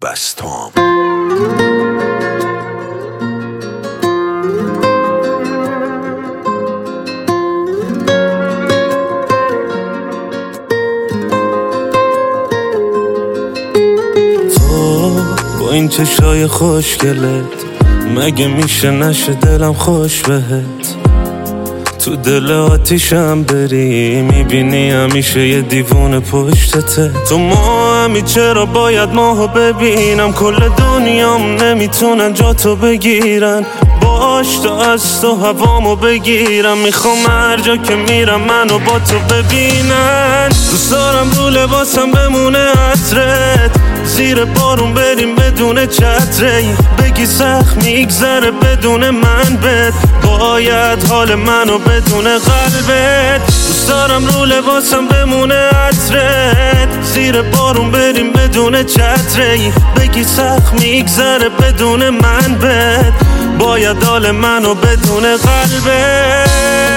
بستام. با این چشای خوشگلت مگه میشه نشه دلم خوش بهت؟ تو دل آتیشم بری میبینی همیشه یه دیوونه پشتته. تو ماهمی چرا باید ماهو ببینم؟ کل دنیام نمیتونن جا تو بگیرن. باش تا از تو هوامو بگیرم. میخوام هر جا که میرم منو با تو ببینن. دوست دارم رو لباسم بمونه عطرت، زیر بارون بریم بدون چتری، بگی سخت میگذره بدون من بد. باید حال منو بدون قلبت. دوست دارم رو لباسم بمونه عطرت، زیر بارون بریم بدون چتری، بگی سخت میگذره بدون من بد. باید حال منو بدون قلبت.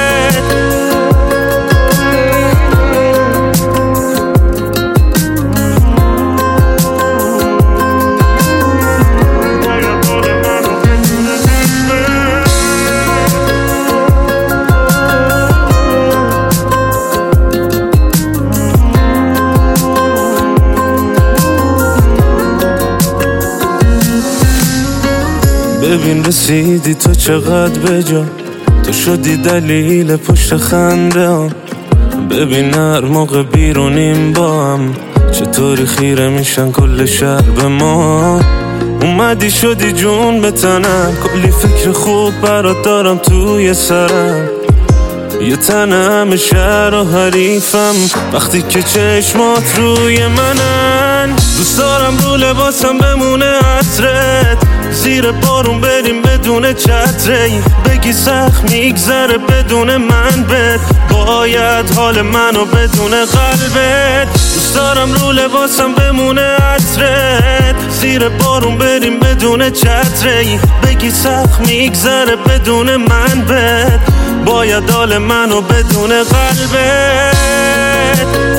ببین رسیدی تو چقدر بجا، تو شدی دلیل پشت خنده هم. ببین هر موقع بیرونیم با هم چطوری خیره میشن کل شهر به ما. اومدی شدی جون به تنم، کلی فکر خوب برات دارم توی سرم. یه تنم شهر و حریفم وقتی که چشمات روی منن. دوست دارم رو لباسم بمونه عطرت، زیر بارون بریم بدون چتری، بگی سخت میگذره بدون من بد. باید حال منو بدون قلبت. دوست دارم رو لباسم بمونه عطرت، زیر بارون بریم بدون چتری، بگی سخت میگذره بدون من بد. باید حال منو بدون قلبت.